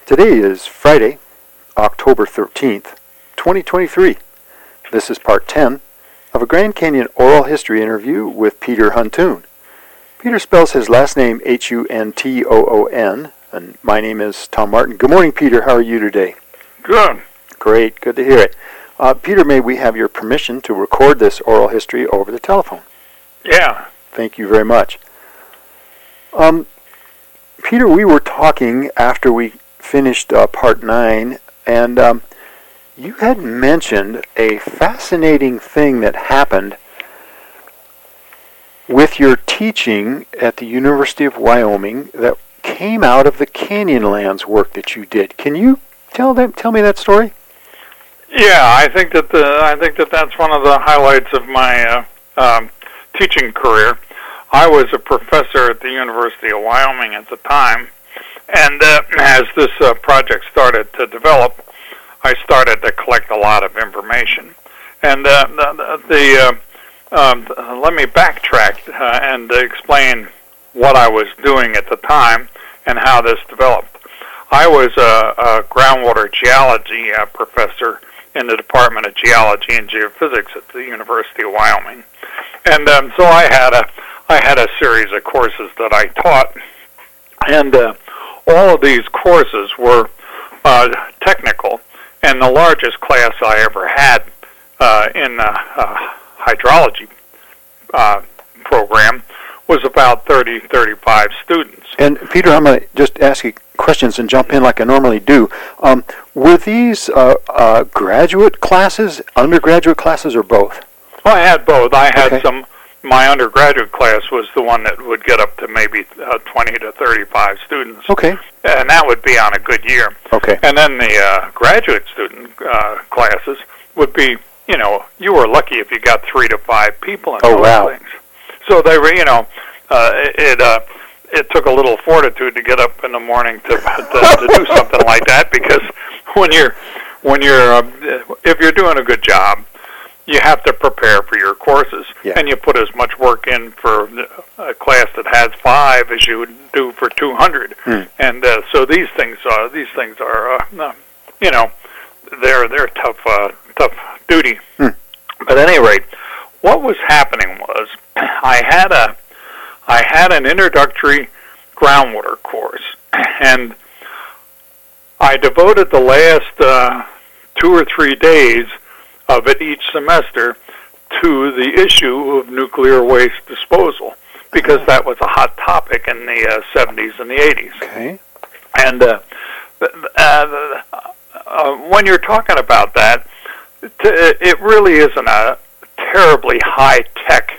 Today is Friday, October 13th, 2023. This is part 10 of a Grand Canyon oral history interview with Peter Huntoon. Peter spells his last name Huntoon, and my name is Tom Martin. Good morning, Peter. How are you today? Good. Great. Good to hear it. Peter, may we have your permission to record this oral history over the telephone? Yeah. Thank you very much. Peter, we were talking after we finished part 9, and you had mentioned a fascinating thing that happened with your teaching at the University of Wyoming that came out of the Canyonlands work that you did. Can you tell me that story? Yeah, I think that that's one of the highlights of my teaching career. I was a professor at the University of Wyoming at the time, and as this project started to develop, I started to collect a lot of information. And let me backtrack and explain what I was doing at the time and how this developed. I was a groundwater geology professor in the Department of Geology and Geophysics at the University of Wyoming, and so I had a series of courses that I taught, and all of these courses were technical. And the largest class I ever had in the hydrology program was about 35 students. And Peter, I'm going to just ask you questions and jump in like I normally do. Were these graduate classes, undergraduate classes, or both? Well, I had both. I had some. My undergraduate class was the one that would get up to maybe 20 to 35 students. Okay. And that would be on a good year. Okay. And then the graduate student classes would be, you were lucky if you got 3 to 5 people in those things. So they were, it took a little fortitude to get up in the morning to do something like that, because if you're doing a good job, you have to prepare for your courses, and you put as much work in for a class that has 5 as you would do for 200. And so these things are they're tough duty. But at any rate, what was happening was I had an introductory groundwater course, and I devoted the last 2 or 3 days of it each semester to the issue of nuclear waste disposal, because that was a hot topic in the 70s and the 80s. Okay. And when you're talking about that, it really isn't a terribly high-tech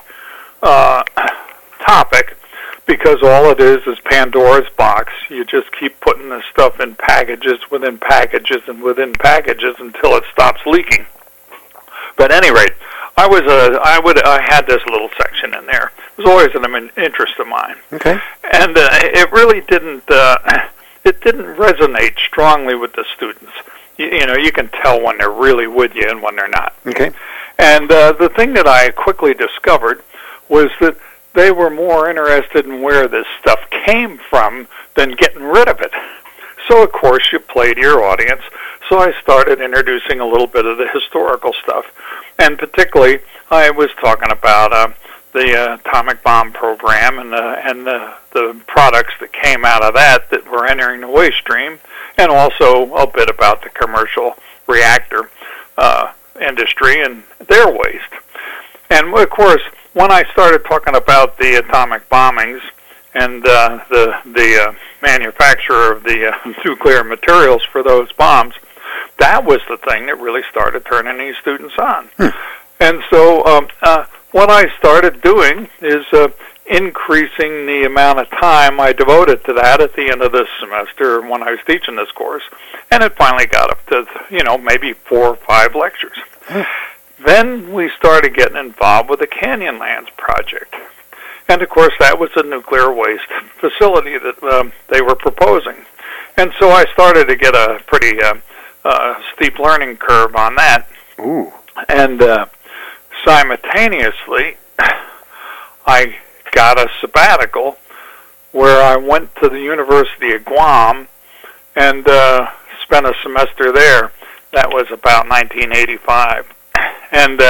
topic, because all it is Pandora's box. You just keep putting this stuff in packages within packages and within packages until it stops leaking. But at any rate, I had this little section in there. It was always an interest of mine. Okay. And it really didn't resonate strongly with the students. You can tell when they're really with you and when they're not. Okay. And the thing that I quickly discovered was that they were more interested in where this stuff came from than getting rid of it. So, of course, you play to your audience. So I started introducing a little bit of the historical stuff. And particularly, I was talking about the atomic bomb program and the products that came out of that were entering the waste stream, and also a bit about the commercial reactor industry and their waste. And, of course, when I started talking about the atomic bombings and the manufacturer of the nuclear materials for those bombs, that was the thing that really started turning these students on. And so what I started doing is increasing the amount of time I devoted to that at the end of this semester when I was teaching this course, and it finally got up to, maybe 4 or 5 lectures. Then we started getting involved with the Canyonlands project. And, of course, that was a nuclear waste facility that they were proposing. And so I started to get a pretty steep learning curve on that. Ooh. And simultaneously, I got a sabbatical where I went to the University of Guam and spent a semester there. That was about 1985, and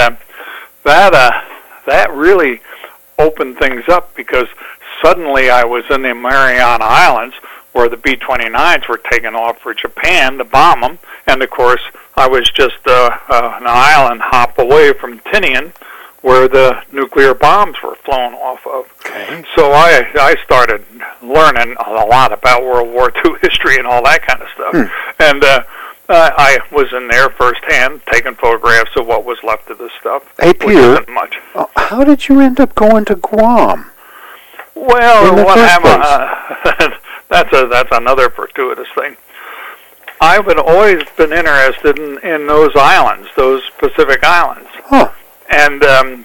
that really opened things up, because suddenly I was in the Mariana Islands, where the B-29s were taking off for Japan to bomb them, and of course I was just an island hop away from Tinian, where the nuclear bombs were flown off of. Okay. So I started learning a lot about World War II history and all that kind of stuff. And I was in there firsthand, taking photographs of what was left of the stuff. Hey, Peter, which isn't much. How did you end up going to Guam? Well, what happened? That's another fortuitous thing. I've always been interested in those islands, those Pacific islands. Huh. And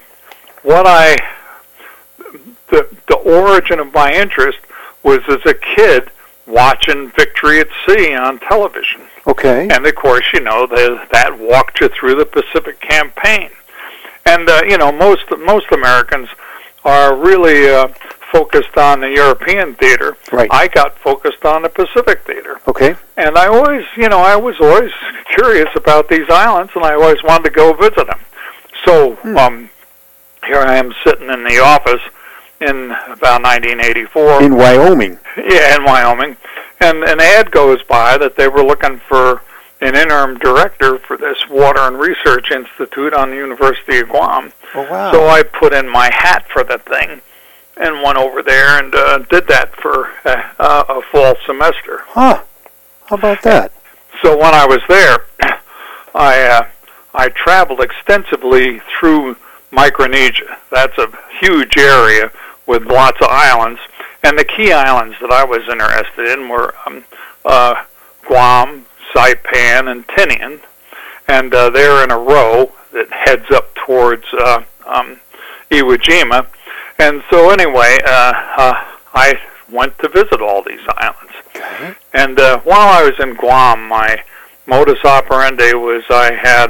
the origin of my interest was as a kid watching Victory at Sea on television. Okay. And of course, that walked you through the Pacific Campaign. And most Americans are really focused on the European theater. Right. I got focused on the Pacific theater. Okay. And I was always curious about these islands, and I always wanted to go visit them. So here I am sitting in the office in about 1984. In Wyoming. Yeah, in Wyoming. And an ad goes by that they were looking for an interim director for this Water and Research Institute on the University of Guam. Oh, wow. So I put in my hat for the thing and went over there and did that for a fall semester. Huh. How about that? So when I was there, I traveled extensively through Micronesia. That's a huge area with lots of islands. And the key islands that I was interested in were Guam, Saipan, and Tinian. And they're in a row that heads up towards Iwo Jima. And so anyway, I went to visit all these islands. Okay. And while I was in Guam, my modus operandi was I had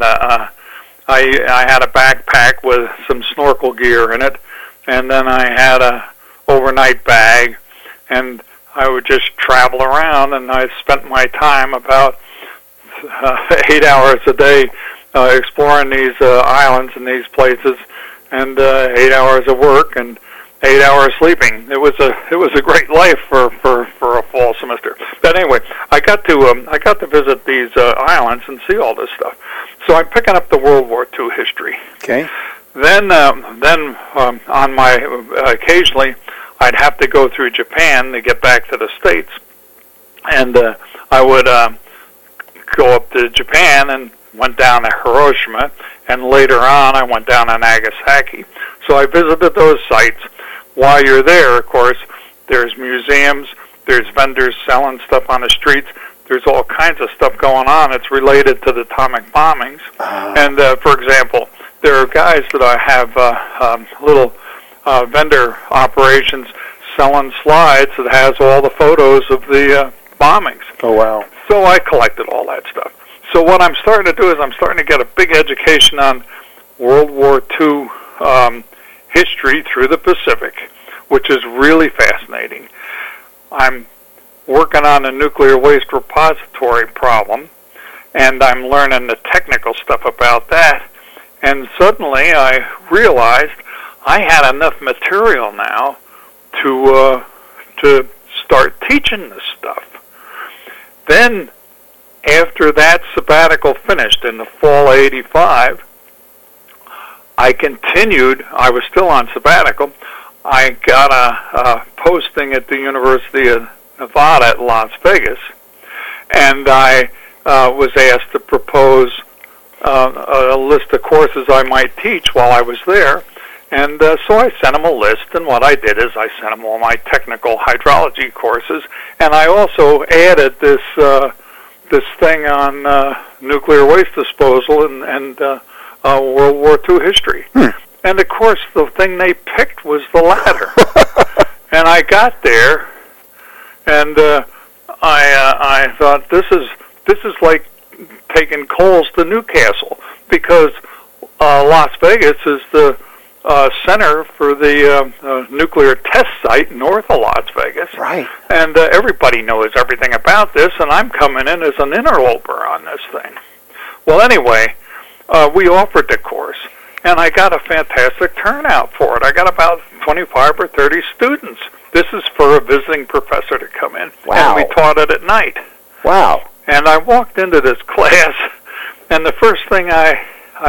a backpack with some snorkel gear in it, and then I had a overnight bag, and I would just travel around, and I spent my time about 8 hours a day exploring these islands and these places, and 8 hours of work and 8 hours sleeping. It was a great life for a fall semester. But anyway, I got to visit these islands and see all this stuff. So I'm picking up the World War II history. Okay. Then on my occasionally I'd have to go through Japan to get back to the States, and I would go up to Japan and went down to Hiroshima, and later on I went down to Nagasaki. So I visited those sites. While you're there, of course, there's museums, there's vendors selling stuff on the streets, there's all kinds of stuff going on. It's related to the atomic bombings. And, for example, there are guys that I have little vendor operations selling slides that has all the photos of the bombings. Oh, wow. So I collected all that stuff. So what I'm starting to do is I'm starting to get a big education on World War II history through the Pacific, which is really fascinating. I'm working on a nuclear waste repository problem, and I'm learning the technical stuff about that. And suddenly I realized I had enough material now to start teaching this stuff. Then, after that sabbatical finished in the fall of '85, I continued. I was still on sabbatical. I got a posting at the University of Nevada at Las Vegas, and I was asked to propose a list of courses I might teach while I was there. And so I sent them a list, and what I did is I sent them all my technical hydrology courses, and I also added this thing on nuclear waste disposal and World War II history. And of course, the thing they picked was the latter. And I got there, and I thought this is like taking coals to Newcastle, because Las Vegas is the center for the nuclear test site north of Las Vegas. Right. And everybody knows everything about this, and I'm coming in as an interloper on this thing. Well, anyway, we offered the course, and I got a fantastic turnout for it. I got about 25 or 30 students. This is for a visiting professor to come in. Wow. And we taught it at night. Wow. And I walked into this class, and the first thing I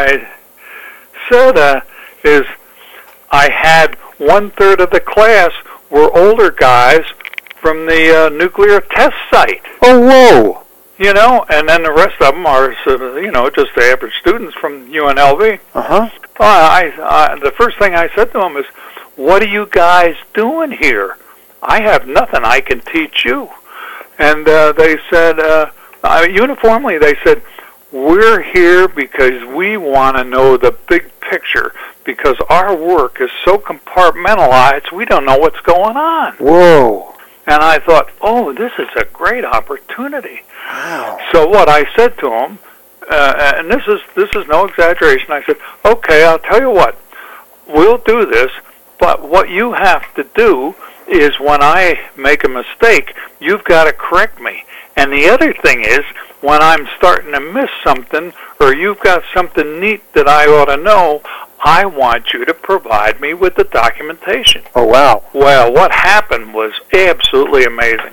said is I had 1/3 of the class were older guys from the nuclear test site. Oh, whoa. You know, and then the rest of them are, you know, just the average students from UNLV. Uh-huh. The first thing I said to them is, what are you guys doing here? I have nothing I can teach you. And they said, uniformly, they said, we're here because we want to know the big picture, because our work is so compartmentalized, we don't know what's going on. Whoa. And I thought, oh, this is a great opportunity. Wow. So what I said to him, and this is no exaggeration, I said, okay, I'll tell you what, we'll do this, but what you have to do is when I make a mistake, you've got to correct me. And the other thing is, when I'm starting to miss something, or you've got something neat that I ought to know, I want you to provide me with the documentation. Oh, wow. Well, what happened was absolutely amazing.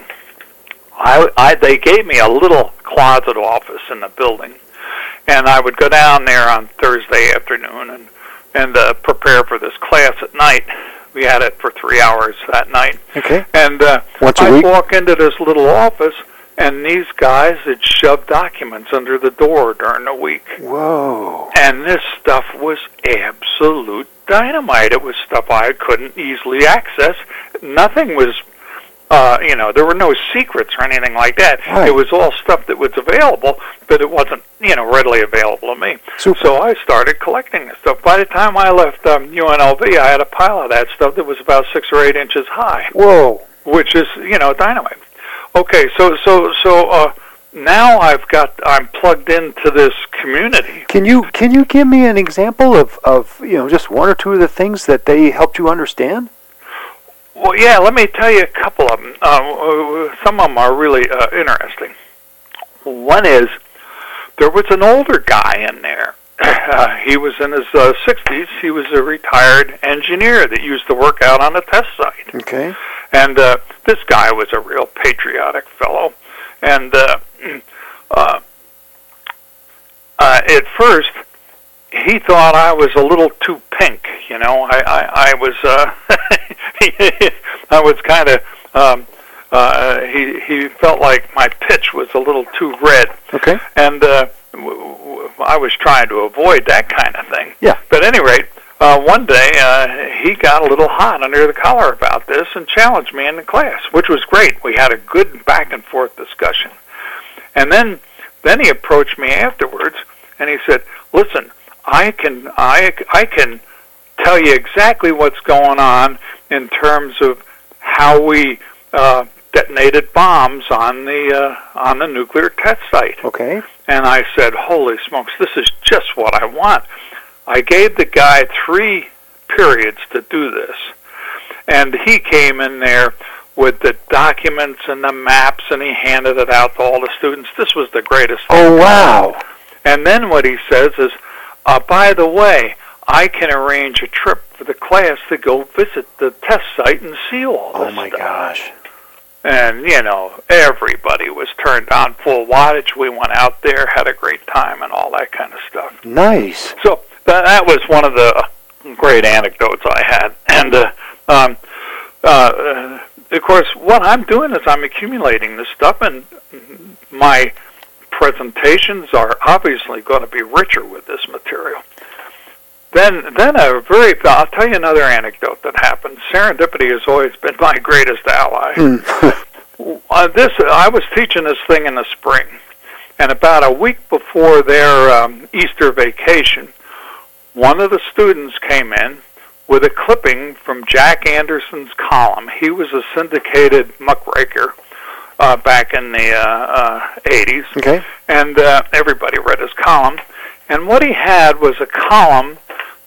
They gave me a little closet office in the building, and I would go down there on Thursday afternoon and prepare for this class at night. We had it for 3 hours that night. Okay. And Once a I'd week? walk into this little office, and these guys had shoved documents under the door during the week. Whoa. And this stuff was absolute dynamite. It was stuff I couldn't easily access. Nothing was, there were no secrets or anything like that. Right. It was all stuff that was available, but it wasn't, readily available to me. Super. So I started collecting this stuff. By the time I left UNLV, I had a pile of that stuff that was about 6 or 8 inches high. Whoa. Which is, dynamite. Okay, so now I'm plugged into this community. Can you give me an example of just one or two of the things that they helped you understand? Well, yeah, let me tell you a couple of them. Some of them are really interesting. One is, there was an older guy in there. He was in his 60s. He was a retired engineer that used to work out on the test site. Okay. And this guy was a real patriotic fellow. And at first, he thought I was a little too pink. I was I was kind of he felt like my pitch was a little too red. Okay. And I was trying to avoid that kind of thing. Yeah. But at any rate, one day he got a little hot under the collar about this and challenged me in the class, which was great. We had a good back and forth discussion. And then he approached me afterwards and he said, "Listen, I can tell you exactly what's going on in terms of how we detonated bombs on the nuclear test site." Okay. And I said, "Holy smokes, this is just what I want." I gave the guy 3 periods to do this, and he came in there with the documents and the maps, and he handed it out to all the students. This was the greatest thing. Oh, wow. And then what he says is, by the way, I can arrange a trip for the class to go visit the test site and see all this Oh, my stuff. gosh. And, everybody was turned on full wattage. We went out there, had a great time, and all that kind of stuff. Nice. So that was one of the great anecdotes I had. And, of course, what I'm doing is I'm accumulating this stuff, and my presentations are obviously going to be richer with this material. Then I'll tell you another anecdote that happened. Serendipity has always been my greatest ally. I was teaching this thing in the spring, and about a week before their Easter vacation, one of the students came in with a clipping from Jack Anderson's column. He was a syndicated muckraker back in the 80s, Okay. and everybody read his column. And what he had was a column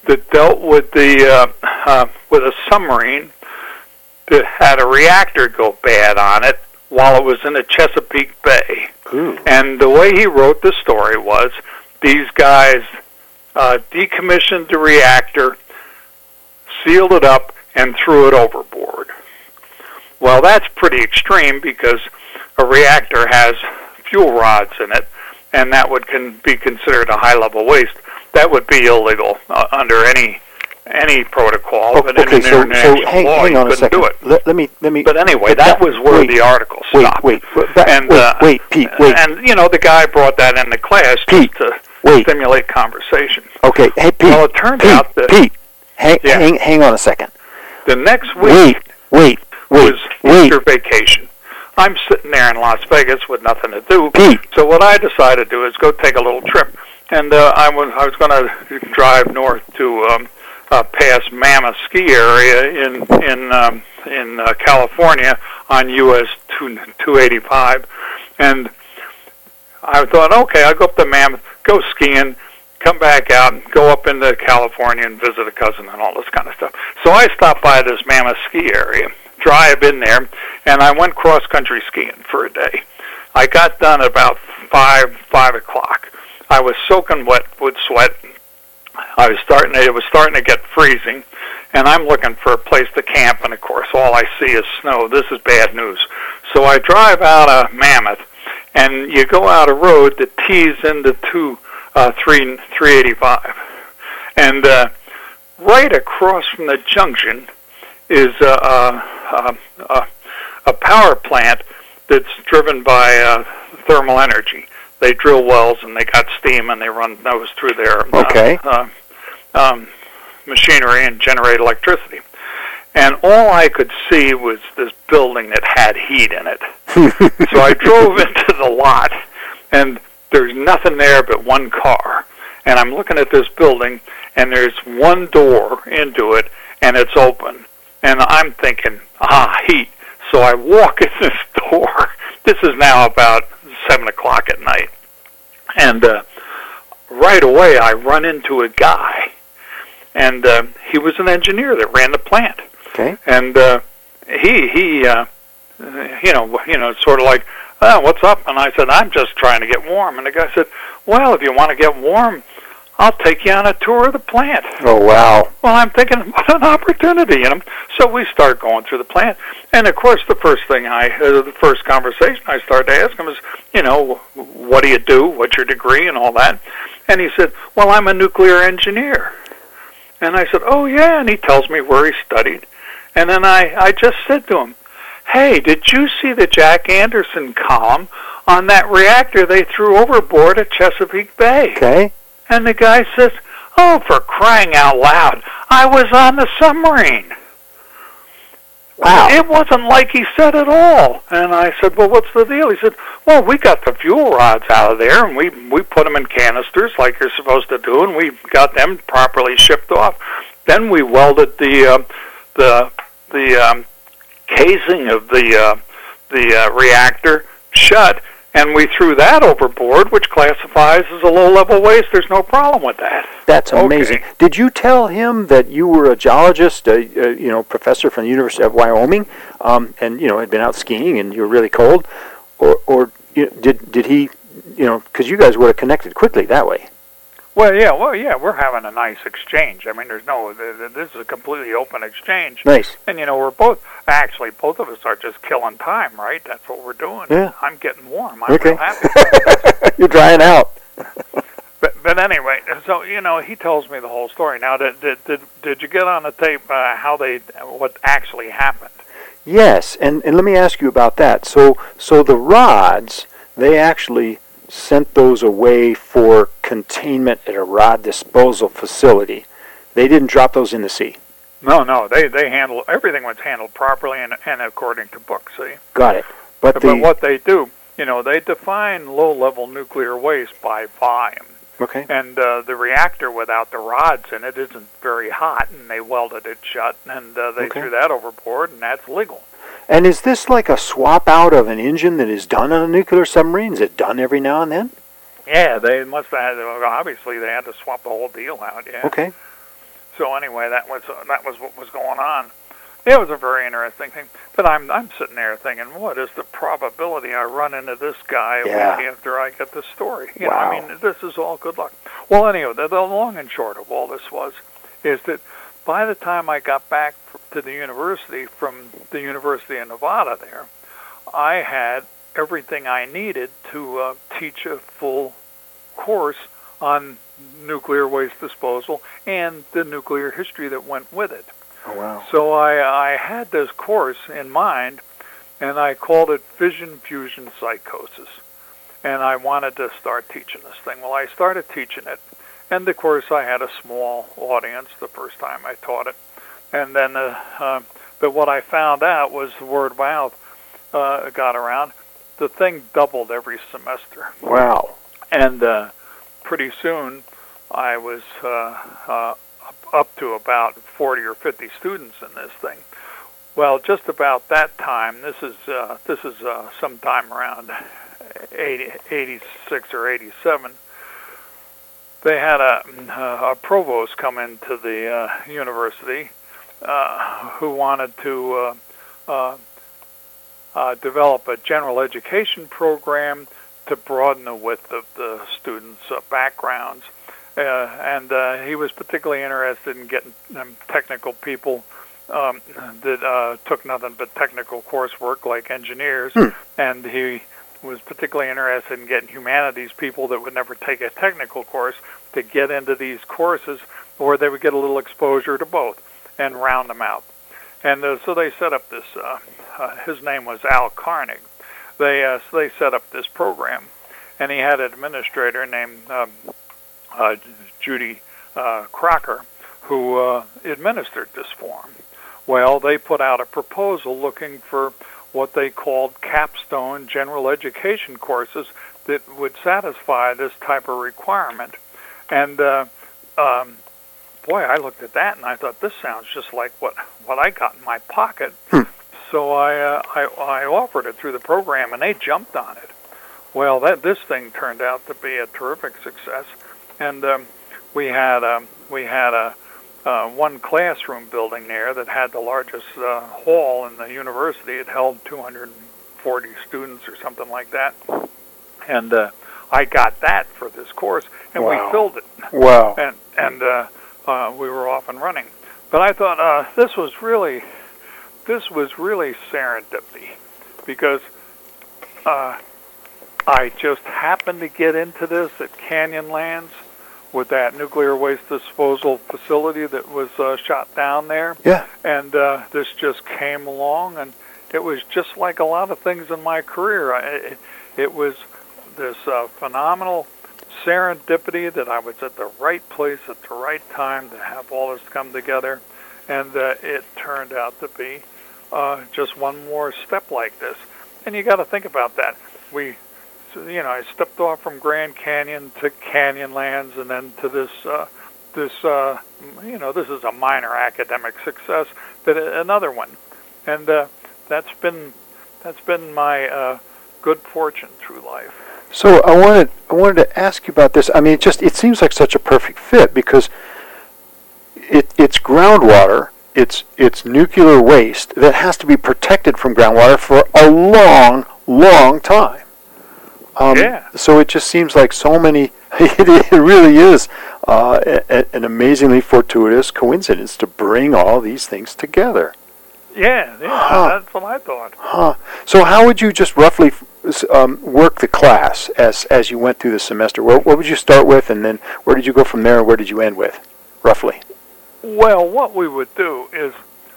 that dealt with with a submarine that had a reactor go bad on it while it was in the Chesapeake Bay. Ooh. And the way he wrote the story was these guys decommissioned the reactor, sealed it up, and threw it overboard. Well, that's pretty extreme because a reactor has fuel rods in it, and that would be considered a high-level waste. That would be illegal under any protocol. But in international law, hang on you a second. couldn't do it. Let me. But anyway, that was where the article stopped. Wait, Pete, wait. And the guy brought that into class Pete, just to stimulate conversation. Okay, hey Pete. Well, it turned out that Pete, hang on a second. The next week was Easter wait. vacation. I'm sitting there in Las Vegas with nothing to do. Pete. So what I decided to do is go take a little trip, and I was going to drive north to past Mammoth Ski Area in California on US 285, and I thought, okay, I'll go up to Mammoth, go skiing, come back out, and go up into California and visit a cousin and all this kind of stuff. So I stopped by this Mammoth Ski Area, drive in there, and I went cross-country skiing for a day. I got done at about 5 o'clock. I was soaking wet with sweat. It was starting to get freezing, and I'm looking for a place to camp, and of course all I see is snow. This is bad news. So I drive out of Mammoth, and you go out a road that tees into 385. And right across from the junction is a power plant that's driven by thermal energy. They drill wells and they got steam and they run those through their machinery and generate electricity. And all I could see was this building that had heat in it. So I drove into the lot, and there's nothing there but one car. And I'm looking at this building, and there's one door into it, and it's open. And I'm thinking, heat. So I walk in this door. This is now about 7 o'clock at night. And right away I run into a guy. And he was an engineer that ran the plant. Okay. And he sort of like, what's up? And I said, I'm just trying to get warm. And the guy said, well, if you want to get warm, I'll take you on a tour of the plant. Oh, wow. Well, I'm thinking, what an opportunity, So we start going through the plant. And, of course, the first conversation I started to ask him is, what do you do? What's your degree and all that? And he said, well, I'm a nuclear engineer. And I said, oh, yeah. And he tells me where he studied. And then I just said to him, hey, did you see the Jack Anderson column on that reactor they threw overboard at Chesapeake Bay? Okay. And the guy says, oh, for crying out loud, I was on the submarine. Wow. It wasn't like he said at all. And I said, well, what's the deal? He said, well, we got the fuel rods out of there, and we put them in canisters like you're supposed to do, and we got them properly shipped off. Then we welded the casing of the reactor shut, and we threw that overboard, which classifies as a low-level waste. There's no problem with that. That's amazing. Okay. Did you tell him that you were a geologist, professor from the University of Wyoming, and had been out skiing and you were really cold, or did he, because you guys would have connected quickly that way? Well, yeah, we're having a nice exchange. I mean, this is a completely open exchange. Nice. And, we're both of us are just killing time, right? That's what we're doing. Yeah. I'm getting warm. I'm real happy. You're drying out. But anyway, so, he tells me the whole story. Now, did you get on the tape what actually happened? Yes, and let me ask you about that. So the rods, they actually sent those away for containment at a rod disposal facility. They didn't drop those in the sea. No, they handle everything was handled properly and according to book. See, got it. But what they do, they define low-level nuclear waste by volume. Okay. And the reactor without the rods in it isn't very hot, and they welded it shut, and they threw that overboard, and that's legal. And is this like a swap out of an engine that is done on a nuclear submarine? Is it done every now and then? Yeah, they must have. Obviously, they had to swap the whole deal out. Yeah. Okay. So anyway, that was what was going on. It was a very interesting thing. But I'm sitting there thinking, what is the probability I run into this guy a week after I get this story? You know, I mean, this is all good luck. Well, anyway, the long and short of all this is that by the time I got back to the university from the University of Nevada there, I had everything I needed to teach a full course on nuclear waste disposal and the nuclear history that went with it. Oh, wow. So I had this course in mind, and I called it Fission Fusion Psychosis. And I wanted to start teaching this thing. Well, I started teaching it, and of course I had a small audience the first time I taught it. And then, but what I found out was the word of mouth got around. The thing doubled every semester. Wow. And pretty soon I was up to about 40 or 50 students in this thing. Well, just about that time, this is sometime around 86 or 87, they had a provost come into the university who wanted to develop a general education program to broaden the width of the students' backgrounds. And he was particularly interested in getting technical people that took nothing but technical coursework, like engineers, and he was particularly interested in getting humanities people that would never take a technical course to get into these courses, or they would get a little exposure to both and round them out. And so they set up this, his name was Al Carnig. So they set up this program, and he had an administrator named Judy Crocker, who administered this for him. Well, they put out a proposal looking for what they called capstone general education courses that would satisfy this type of requirement. And boy, I looked at that and I thought, this sounds just like what I got in my pocket. So I offered it through the program, and they jumped on it. Well, this thing turned out to be a terrific success, and we had one classroom building there that had the largest hall in the university. It held 240 students or something like that, and I got that for this course, and we filled it. Wow! And we were off and running. But I thought this was really serendipity, because I just happened to get into this at Canyonlands with that nuclear waste disposal facility that was shot down there. Yeah. And this just came along, and it was just like a lot of things in my career. It was this phenomenal serendipity that I was at the right place at the right time to have all this come together, and it turned out to be just one more step like this. And you got to think about that. I stepped off from Grand Canyon to Canyonlands, and then to this is a minor academic success, but another one, and that's been my good fortune through life. So I wanted to ask you about this. I mean, it seems like such a perfect fit, because it's groundwater, it's nuclear waste that has to be protected from groundwater for a long, long time. So it just seems like so many. It really is an amazingly fortuitous coincidence to bring all these things together. Yeah, that's what I thought. So how would you just roughly work the class as you went through the semester? What would you start with, and then where did you go from there, and where did you end with, roughly? Well, what we would do is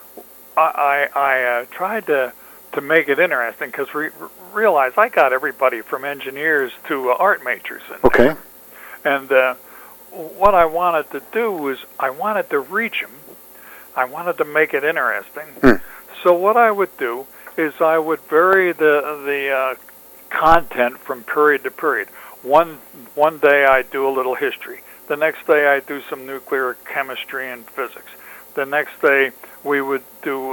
I tried to make it interesting, because realize I got everybody from engineers to art majors in Okay. there. And what I wanted to do was I wanted to reach them. I wanted to make it interesting. So what I would do is I would vary the content from period to period. One day I'd do a little history. The next day I'd do some nuclear chemistry and physics. The next day we would do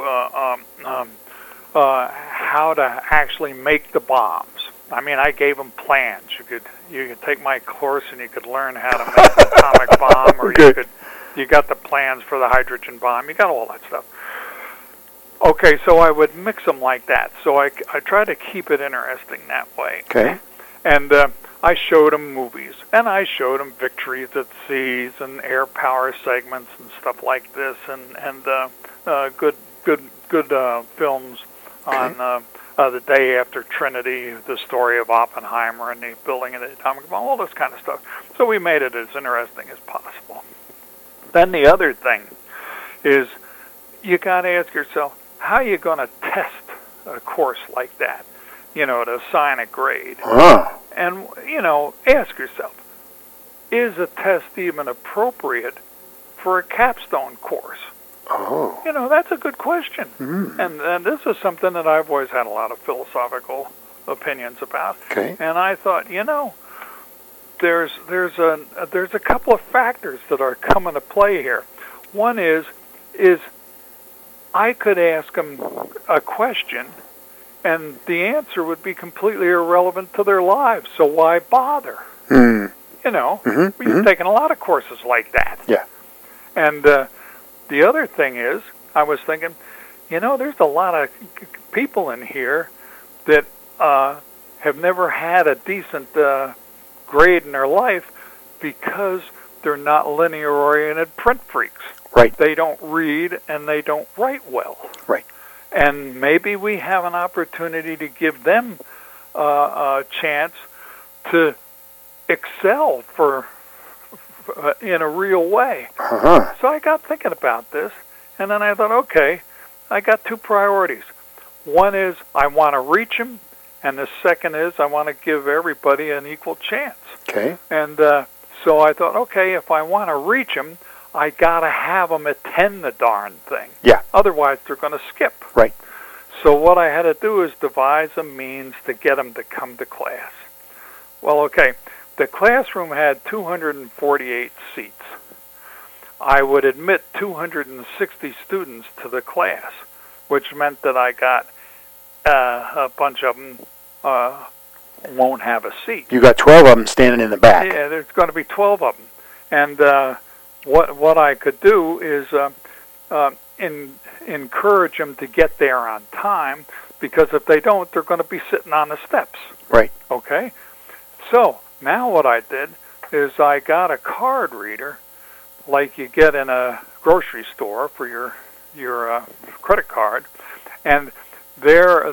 how to actually make the bombs. I mean, I gave them plans. You could take my course and you could learn how to make an atomic bomb, or You got the plans for the hydrogen bomb. You got all that stuff. Okay, so I would mix them like that. So I try to keep it interesting that way. Okay. And I showed them movies, and I showed them Victories at Seas and Air Power segments and stuff like this, and good films on the day after Trinity, the story of Oppenheimer and the building of the atomic bomb, all this kind of stuff. So we made it as interesting as possible. Then the other thing is you got to ask yourself, how are you going to test a course like that, to assign a grade? And, ask yourself, is a test even appropriate for a capstone course? Oh. That's a good question. Mm. And this is something that I've always had a lot of philosophical opinions about. Okay. And I thought, there's a couple of factors that are coming to play here. One is I could ask them a question, and the answer would be completely irrelevant to their lives. So why bother? Mm. We've taken a lot of courses like that. Yeah. And the other thing is, I was thinking, there's a lot of people in here that have never had a decent grade in their life because they're not linear-oriented print freaks. Right. They don't read and they don't write well. Right. And maybe we have an opportunity to give them a chance to excel in a real way. Uh-huh. So I got thinking about this, and then I thought, okay, I got two priorities. One is I want to reach them, and the second is I want to give everybody an equal chance. Okay. And so I thought, okay, if I want to reach them, I got to have them attend the darn thing. Yeah. Otherwise, they're going to skip. Right. So what I had to do is devise a means to get them to come to class. Well, okay, the classroom had 248 seats. I would admit 260 students to the class, which meant that I got a bunch of them won't have a seat. You got 12 of them standing in the back. Yeah, there's going to be 12 of them. And what I could do is encourage them to get there on time, because if they don't, they're going to be sitting on the steps. Right. Okay? So now what I did is I got a card reader like you get in a grocery store for your credit card, and their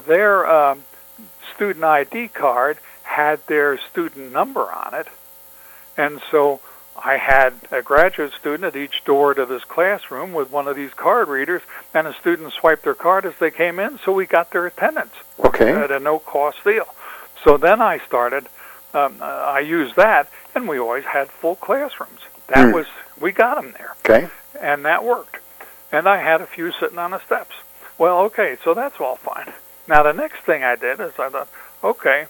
student ID card had their student number on it, and so I had a graduate student at each door to this classroom with one of these card readers, and the students swiped their card as they came in, so we got their attendance at a no-cost deal. So then I started, I used that, and we always had full classrooms. That was, we got them there. Okay. And that worked. And I had a few sitting on the steps. Well, okay, so that's all fine. Now, the next thing I did is I thought, okay,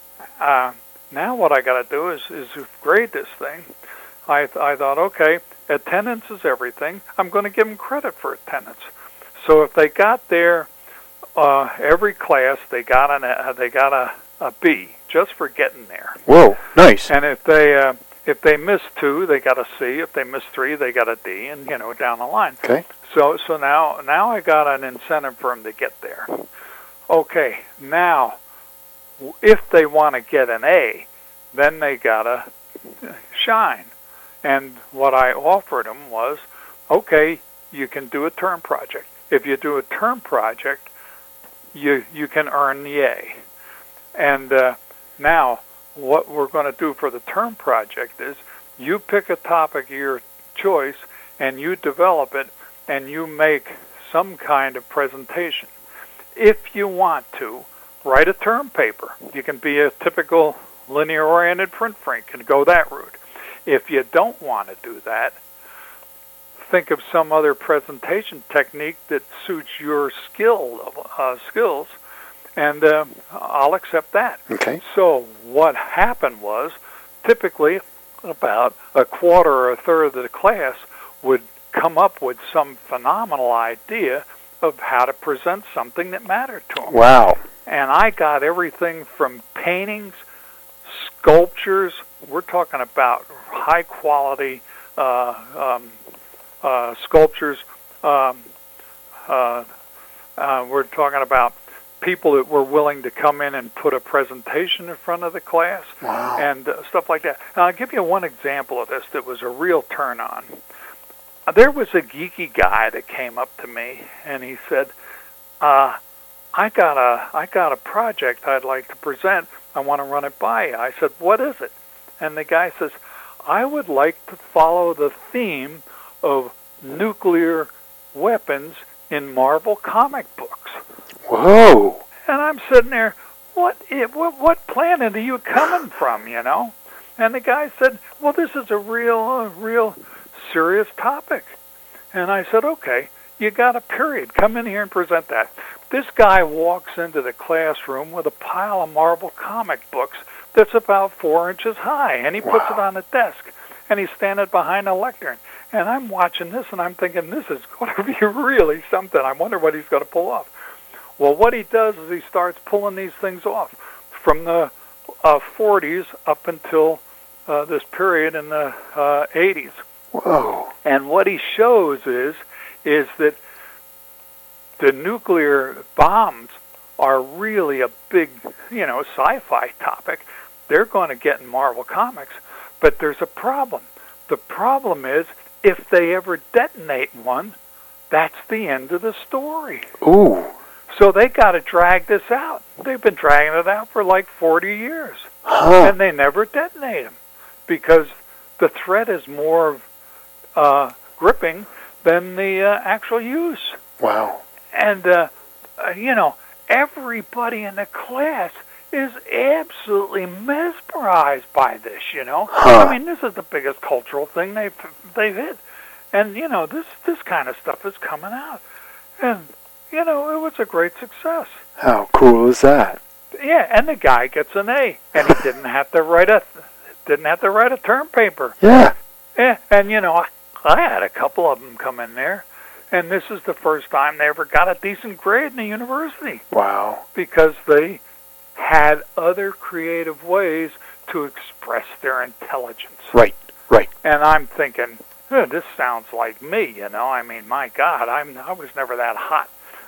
now what I got to do is grade this thing. I thought, okay, attendance is everything. I'm going to give them credit for attendance. So if they got there every class, they got a B just for getting there. Whoa, nice. And if they missed 2, they got a C. If they missed 3, they got a D, and down the line. Okay. So now I got an incentive for them to get there. Okay, now if they want to get an A, then they gotta shine. And what I offered them was, okay, you can do a term project. If you do a term project, you can earn the A. And now what we're going to do for the term project is you pick a topic of your choice and you develop it and you make some kind of presentation. If you want to, write a term paper. You can be a typical linear-oriented print freak and go that route. If you don't want to do that, think of some other presentation technique that suits your skills, and I'll accept that. Okay. So what happened was, typically about a quarter or a third of the class would come up with some phenomenal idea of how to present something that mattered to them. Wow. And I got everything from paintings, sculptures. We're talking about high quality sculptures. We're talking about people that were willing to come in and put a presentation in front of the class. Wow. And stuff like that. Now, I'll give you one example of this that was a real turn-on. There was a geeky guy that came up to me, and he said, I got a project I'd like to present. I want to run it by you. I said, what is it? And the guy says, I would like to follow the theme of nuclear weapons in Marvel comic books. Whoa! And I'm sitting there, what planet are you coming from, you know? And the guy said, well, this is a real serious topic. And I said, okay, you got a period. Come in here and present that. This guy walks into the classroom with a pile of Marvel comic books that's about 4 inches high, and he puts it on the desk, and he's standing behind a lectern. And I'm watching this, and I'm thinking, this is going to be really something. I wonder what he's going to pull off. Well, what he does is he starts pulling these things off from the 40s up until this period in the 80s. Whoa. And what he shows is that the nuclear bombs are really a big, sci-fi topic. They're going to get in Marvel Comics, but there's a problem. The problem is, if they ever detonate one, that's the end of the story. Ooh. So they got to drag this out. They've been dragging it out for like 40 years. Huh. And they never detonate them because the threat is more gripping than the actual use. Wow. And, everybody in the class is absolutely mesmerized by this, Huh. I mean, this is the biggest cultural thing they've hit. And, this kind of stuff is coming out. And, it was a great success. How cool is that? Yeah, and the guy gets an A, and he didn't have to write a term paper. Yeah. Yeah, and I had a couple of them come in there, and this is the first time they ever got a decent grade in the university. Wow. Because they had other creative ways to express their intelligence. Right. And I'm thinking, this sounds like me, I mean, my God, I was never that hot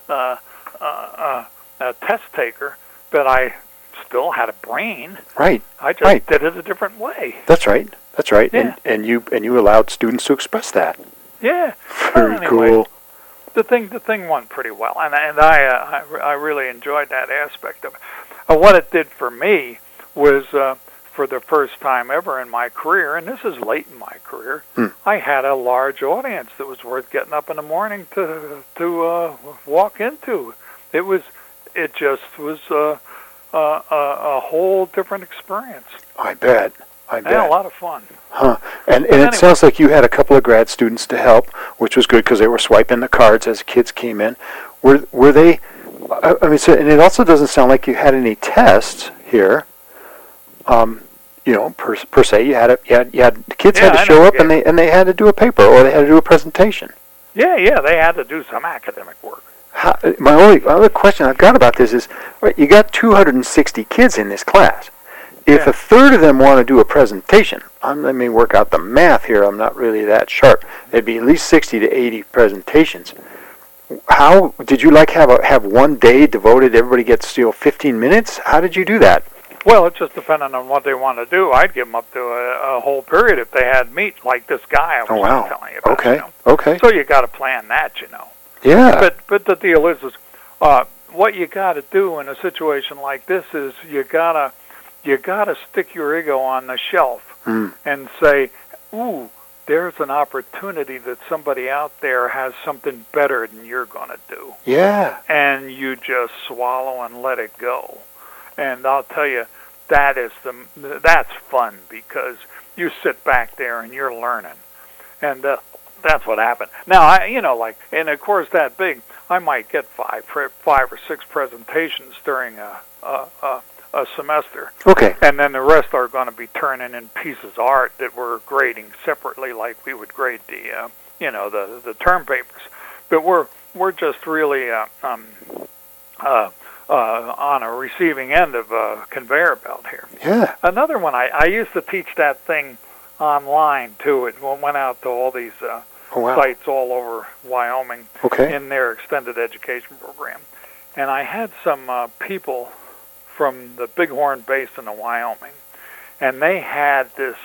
a test taker, but I still had a brain. Right. I just did it a different way. That's right. Yeah. And you allowed students to express that. Yeah. Very anyway, cool. The thing went pretty well, and I really enjoyed that aspect of it. What it did for me was, for the first time ever in my career, and this is late in my career, I had a large audience that was worth getting up in the morning to walk into. It just was a whole different experience. I bet. Yeah, a lot of fun. Huh. And anyway, it sounds like you had a couple of grad students to help, which was good because they were swiping the cards as kids came in. Were they? I mean, and it also doesn't sound like you had any tests here. Per se, you had the kids had to show up and they had to do a paper or they had to do a presentation. Yeah, they had to do some academic work. My only other question I've got about this is, you got 260 kids in this class. If a third of them want to do a presentation, let me work out the math here. I'm not really that sharp. It'd be at least 60 to 80 presentations. How did you have one day devoted? Everybody gets 15 minutes. How did you do that? Well, it's just depending on what they want to do. I'd give them up to a whole period if they had meat, like this guy I was telling you about. Okay. Okay. So you got to plan that, Yeah. But the deal is what you got to do in a situation like this is you gotta stick your ego on the shelf and say, ooh, there's an opportunity that somebody out there has something better than you're going to do. Yeah. And you just swallow and let it go. And I'll tell you, that's fun because you sit back there and you're learning. And that's what happened. Now, in a course that big, I might get five or six presentations during a semester. Okay. And then the rest are going to be turning in pieces of art that we're grading separately, like we would grade the term papers. But we're just really on a receiving end of a conveyor belt here. Yeah. Another one, I used to teach that thing online too. It went out to all these sites all over Wyoming Okay. in their extended education program. And I had some people from the Bighorn Basin of Wyoming, and they had this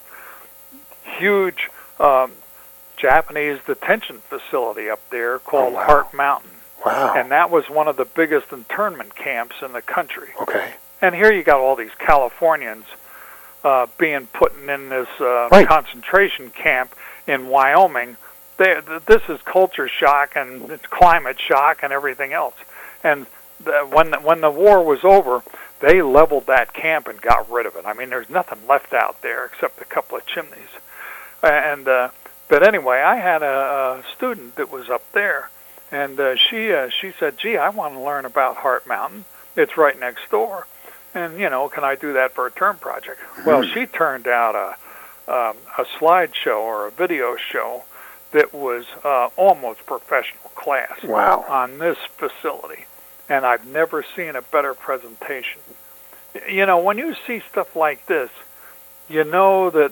huge Japanese detention facility up there called Hart Mountain. Wow. And that was one of the biggest internment camps in the country. Okay. And here you got all these Californians being put in this concentration camp in Wyoming. This is culture shock and it's climate shock and everything else. And when the war was over, they leveled that camp and got rid of it. I mean, there's nothing left out there except a couple of chimneys. And but anyway, I had a student that was up there, and she said, "Gee, I want to learn about Hart Mountain. It's right next door, and can I do that for a term project?" Well, she turned out a slideshow or a video show that was almost professional class on this facility, and I've never seen a better presentation. When you see stuff like this, you know that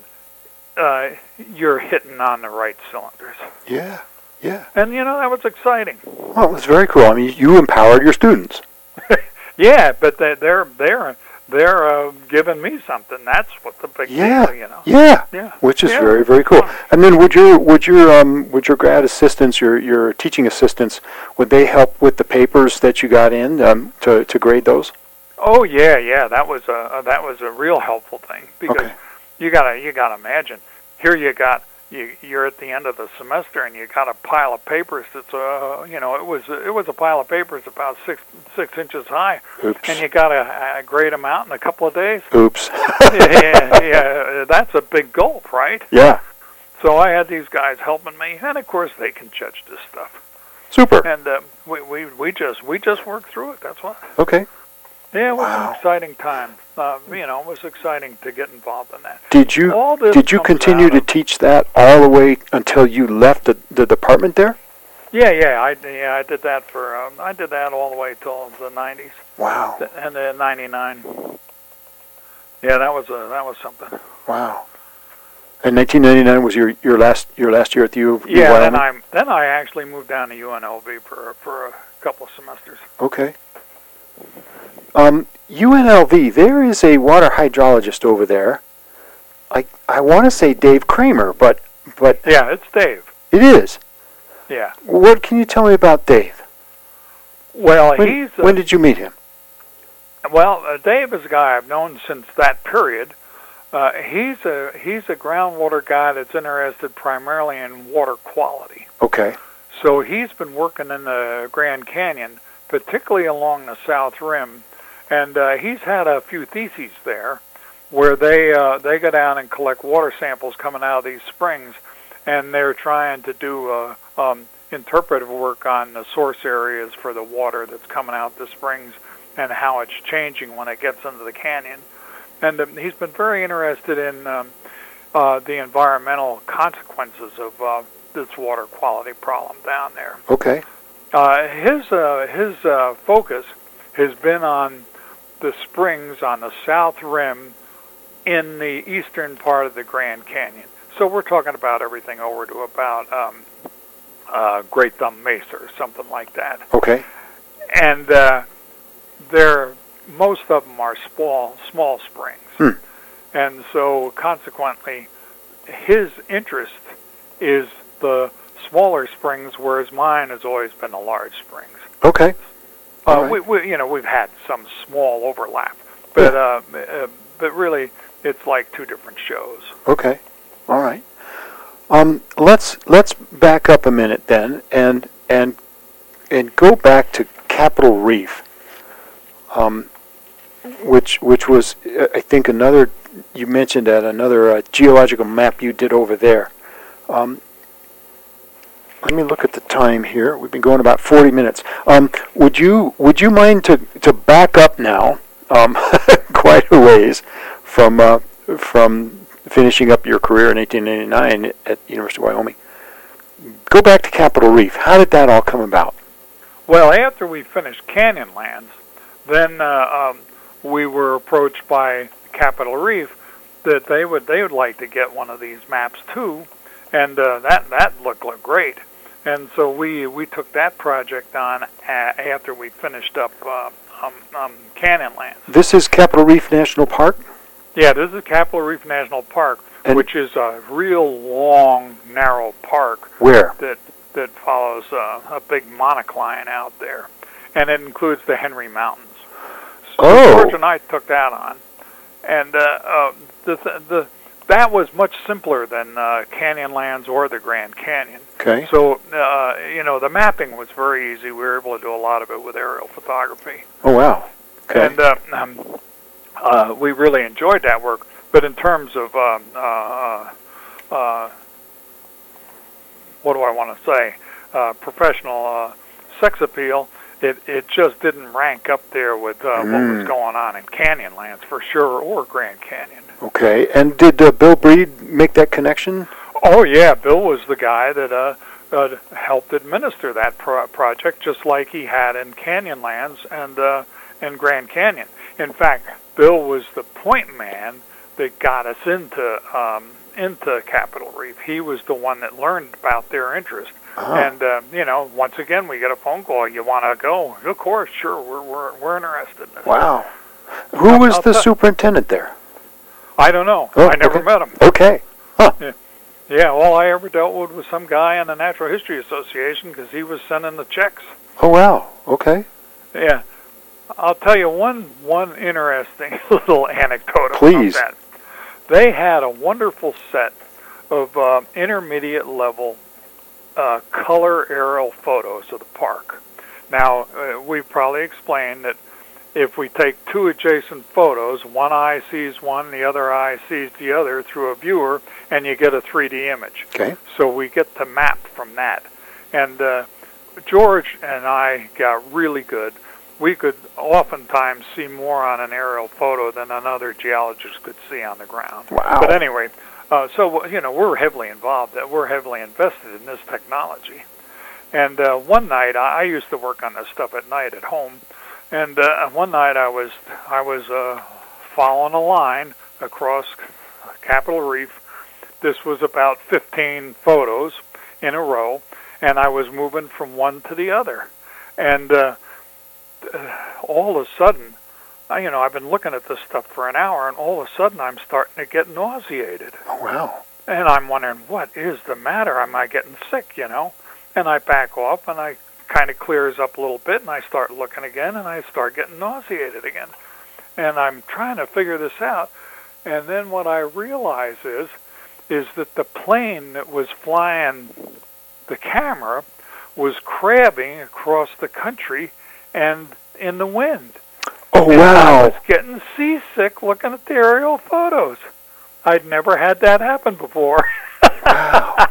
you're hitting on the right cylinders. Yeah, yeah. And that was exciting. Well, it was very cool. I mean, you empowered your students. Yeah, but they're giving me something. That's what the big deal, Yeah. Which is very, very cool. And then would your grad assistants, your teaching assistants, would they help with the papers that you got in to grade those? Oh yeah. That was a real helpful thing because you gotta imagine here you're at the end of the semester and you got a pile of papers that's it was a pile of papers about six inches high. Oops. And you got to grade them out in a couple of days. Oops. yeah, that's a big gulp, right? Yeah. So I had these guys helping me, and of course they can judge this stuff. Super. And we just worked through it. That's what. Okay. Yeah, it was an exciting time. It was exciting to get involved in that. Did you continue to teach that all the way until you left the department there? Yeah. I did that I did that all the way till the 90s. Wow. And then 99. Yeah, that was something. Wow. And 1999 was your last year at the U of Wyoming? Yeah, then I actually moved down to UNLV for a couple of semesters. Okay. UNLV, there is a water hydrologist over there. I want to say Dave Kramer, but yeah, it's Dave. It is. Yeah. What can you tell me about Dave? Well, when did you meet him? Well, Dave is a guy I've known since that period. He's a groundwater guy that's interested primarily in water quality. Okay. So he's been working in the Grand Canyon, particularly along the South Rim, and he's had a few theses there where they go down and collect water samples coming out of these springs, and they're trying to do interpretive work on the source areas for the water that's coming out the springs and how it's changing when it gets into the canyon. And he's been very interested in the environmental consequences of this water quality problem down there. Okay. His focus has been on the springs on the South Rim in the eastern part of the Grand Canyon. So we're talking about everything over to about Great Thumb Mesa or something like that. Okay. And most of them are small springs. And so consequently, his interest is the smaller springs, whereas mine has always been the large springs. Okay. All right. We've had some small overlap, but but really it's like two different shows. Okay. All right. Let's back up a minute then and go back to Capitol Reef, which was I think another, you mentioned that another geological map you did over there. Let me look at the time here. We've been going about 40 minutes. Would you mind to back up now quite a ways from finishing up your career in 1889 at University of Wyoming? Go back to Capitol Reef. How did that all come about? Well, after we finished Canyonlands, then we were approached by Capitol Reef that they would like to get one of these maps too, and that looked great. And so we took that project on after we finished up Canyonlands. This is Capitol Reef National Park? Yeah, this is Capitol Reef National Park, which is a real long, narrow park. Where? That follows a big monocline out there, and it includes the Henry Mountains. So George and I took that on, and that was much simpler than Canyonlands or the Grand Canyon. Okay. So the mapping was very easy. We were able to do a lot of it with aerial photography. Oh wow. Okay. And we really enjoyed that work. But in terms of what do I want to say? Professional sex appeal. It just didn't rank up there with what was going on in Canyonlands for sure, or Grand Canyon. Okay. And did Bill Breed make that connection? Oh yeah, Bill was the guy that helped administer that project, just like he had in Canyonlands and Grand Canyon. In fact, Bill was the point man that got us into Capitol Reef. He was the one that learned about their interest. And once again, we get a phone call. You want to go? Of course, sure. We're interested in it. Wow. Who was the superintendent there? I don't know. I never met him. Okay. Huh. Yeah. All I ever dealt with was some guy in the Natural History Association because he was sending the checks. Oh wow. Okay. Yeah. I'll tell you one interesting little anecdote Please. about that. They had a wonderful set of intermediate level color aerial photos of the park. Now, we've probably explained that if we take two adjacent photos, one eye sees one, the other eye sees the other through a viewer, and you get a 3D image. Okay. So we get the map from that. And George and I got really good. We could oftentimes see more on an aerial photo than another geologist could see on the ground. Wow. But anyway, so we're heavily involved. We're heavily invested in this technology. And one night, I used to work on this stuff at night at home. And one night, I was following a line across Capitol Reef. This was about 15 photos in a row, and I was moving from one to the other. And all of a sudden, I've been looking at this stuff for an hour, and all of a sudden I'm starting to get nauseated. Oh, wow. And I'm wondering, what is the matter? Am I getting sick, And I back off, and I kind of clears up a little bit, and I start looking again, and I start getting nauseated again. And I'm trying to figure this out. And then what I realize is that the plane that was flying the camera was crabbing across the country and in the wind. Oh, and wow. I was getting seasick looking at the aerial photos. I'd never had that happen before. Wow.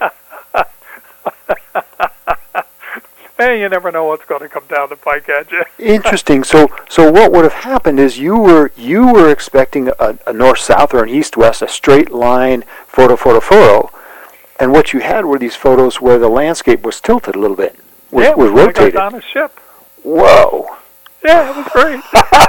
Hey, you never know what's going to come down the pike at you. Interesting. So what would have happened is you were expecting a north-south or an east-west, a straight line, photo, and what you had were these photos where the landscape was tilted a little bit, was rotated. Like I was on a ship. Whoa. Yeah, it was great.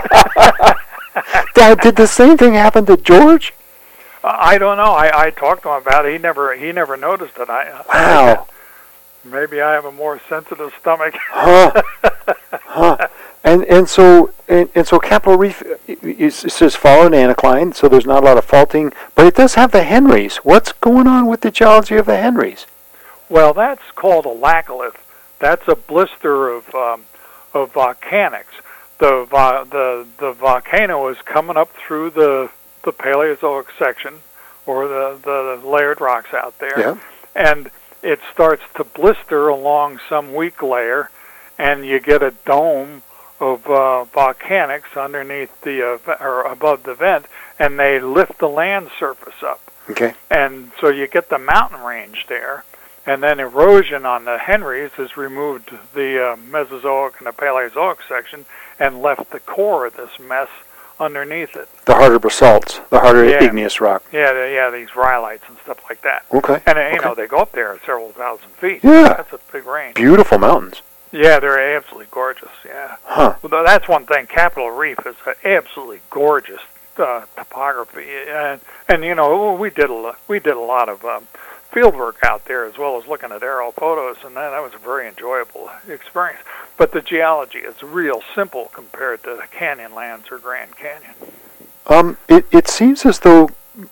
Did the same thing happen to George? I don't know. I talked to him about it. He never noticed it. Wow. Maybe I have a more sensitive stomach. Huh. And so Capitol Reef it says follow an anticline, so there's not a lot of faulting, but it does have the Henrys. What's going on with the geology of the Henrys? Well, that's called a laccolith. That's a blister of volcanics. The volcano is coming up through the Paleozoic section, or the layered rocks out there, yeah. And it starts to blister along some weak layer, and you get a dome of volcanics underneath or above the vent, and they lift the land surface up. Okay. And so you get the mountain range there, and then erosion on the Henrys has removed the Mesozoic and the Paleozoic section and left the core of this mess underneath it. The harder basalts, the harder igneous rock. Yeah, these rhyolites and stuff like that. Okay. And they go up there several thousand feet. Yeah. That's a big range. Beautiful mountains. Yeah, they're absolutely gorgeous. Yeah. Huh. Well, that's one thing. Capitol Reef is an absolutely gorgeous topography, and we did a lot of field work out there as well as looking at aerial photos, and that was a very enjoyable experience. But the geology is real simple compared to Canyonlands or Grand Canyon. It seems as though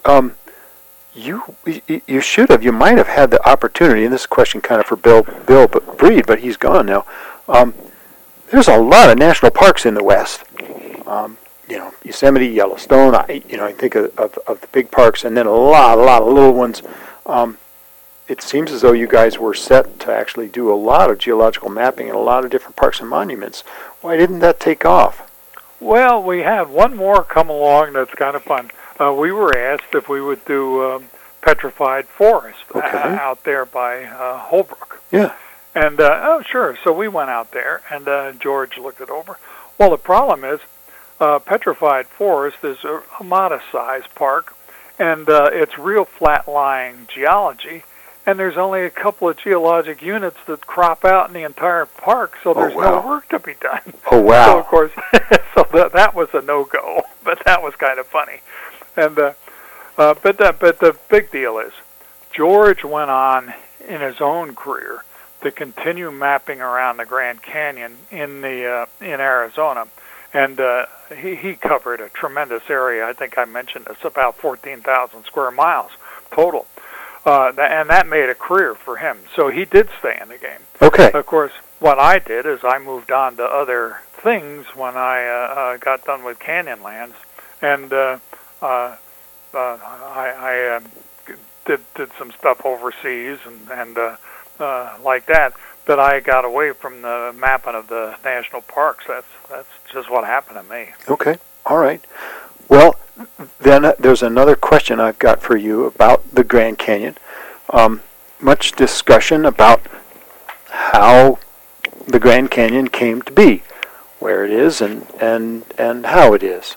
you might have had the opportunity, and this is a question kind of for Bill Breed, but he's gone now. There's a lot of national parks in the West. Yosemite, Yellowstone. I think of the big parks, and then a lot of little ones. It seems as though you guys were set to actually do a lot of geological mapping in a lot of different parks and monuments. Why didn't that take off? Well, we had one more come along that's kind of fun. We were asked if we would do petrified forest out there by Holbrook. Yeah. And, sure. So we went out there, and George looked it over. Well, the problem is petrified forest is a modest-sized park, and it's real flat-lying geology, and there's only a couple of geologic units that crop out in the entire park, so there's no work to be done. Oh, wow. So, of course, that was a no-go, but that was kind of funny. And but the big deal is George went on in his own career to continue mapping around the Grand Canyon in Arizona, and he covered a tremendous area. I think I mentioned it's about 14,000 square miles total, and that made a career for him. So he did stay in the game. Okay. Of course, what I did is I moved on to other things when I got done with Canyonlands, and I did some stuff overseas and like that. But I got away from the mapping of the national parks. That's just what happened to me. Okay. All right. Well, then there's another question I've got for you about the Grand Canyon. Much discussion about how the Grand Canyon came to be, where it is, and how it is.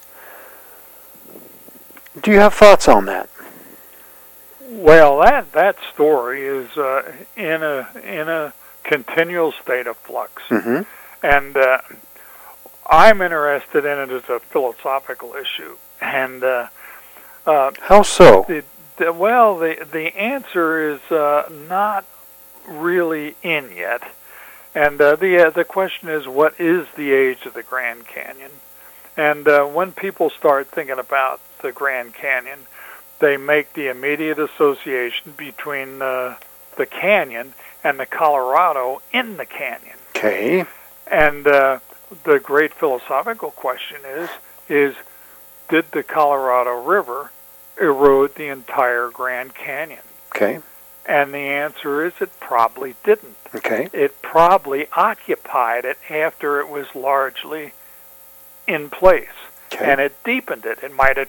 Do you have thoughts on that? Well, that story is in a continual state of flux, and I'm interested in it as a philosophical issue. And how so? The answer is not really in yet. And the question is, what is the age of the Grand Canyon? And when people start thinking about the Grand Canyon, they make the immediate association between the canyon and the Colorado in the canyon. Okay. And the great philosophical question is did the Colorado River erode the entire Grand Canyon? Okay. And the answer is it probably didn't. Okay. It probably occupied it after it was largely in place, and it deepened it. It might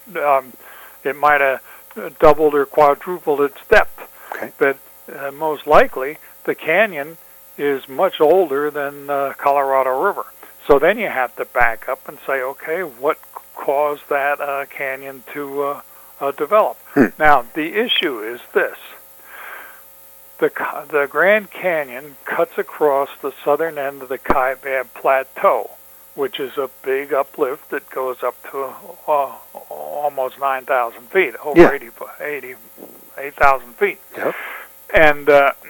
have doubled or quadrupled its depth. Okay. But most likely, the canyon is much older than the Colorado River. So then you have to back up and say, okay, what caused that canyon to develop? Now, the issue is this. The Grand Canyon cuts across the southern end of the Kaibab Plateau, which is a big uplift that goes up to almost 9,000 feet, over 8,000 feet. Yep. And